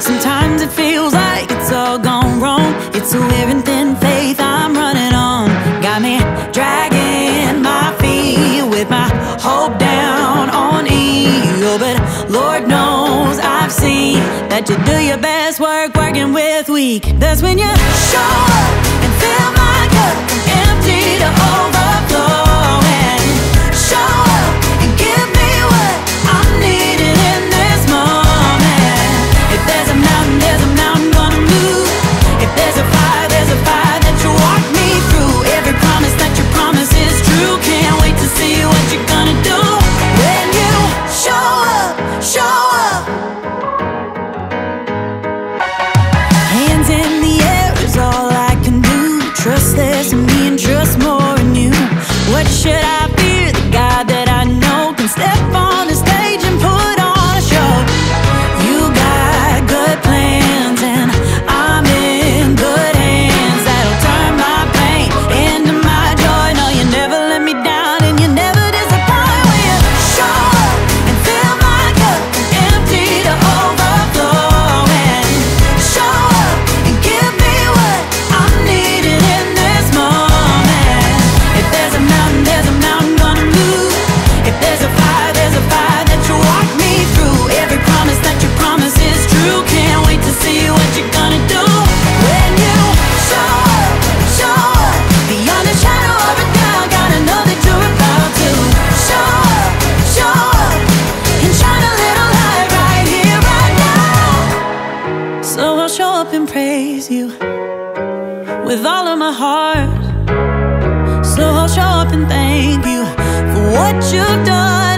Sometimes it feels like it's all gone wrong. It's a weird and thin faith I'm running on. Got me dragging my feet with my hope down on E. But Lord knows I've seen that you do your best work working with weak. That's when you show up and fill my cup from empty to overflowing. Show up and give me what I'm needing in this moment. If there's a mountain gonna move. If there's a fire that you walk me through. Every promise that you promise is true. Can't wait to see what you're gonna do when you show up, show up. Hands in the air is all I can do. Trust less in me and trust more in you. What should I fear? The God that I know can step on the stage and put on a show. You got good plans and I'm in good hands. That'll turn my pain into my joy. No, you never let me down and you never disappoint. When you show up and fill my cup from empty to overflowing. Show up and give me what I'm needing in this moment. If there's a mountain gonna move. If there's a fire that you walk me through. Every promise that you promise is true. Can't wait to see what you're gonna do when you show up, show up. Beyond the shadow of a doubt, gotta know that you're about to show up, show up, and shine a little light right here, right now. So I'll show up and praise you with all of my heart. So I'll show up and thank you for what you've done.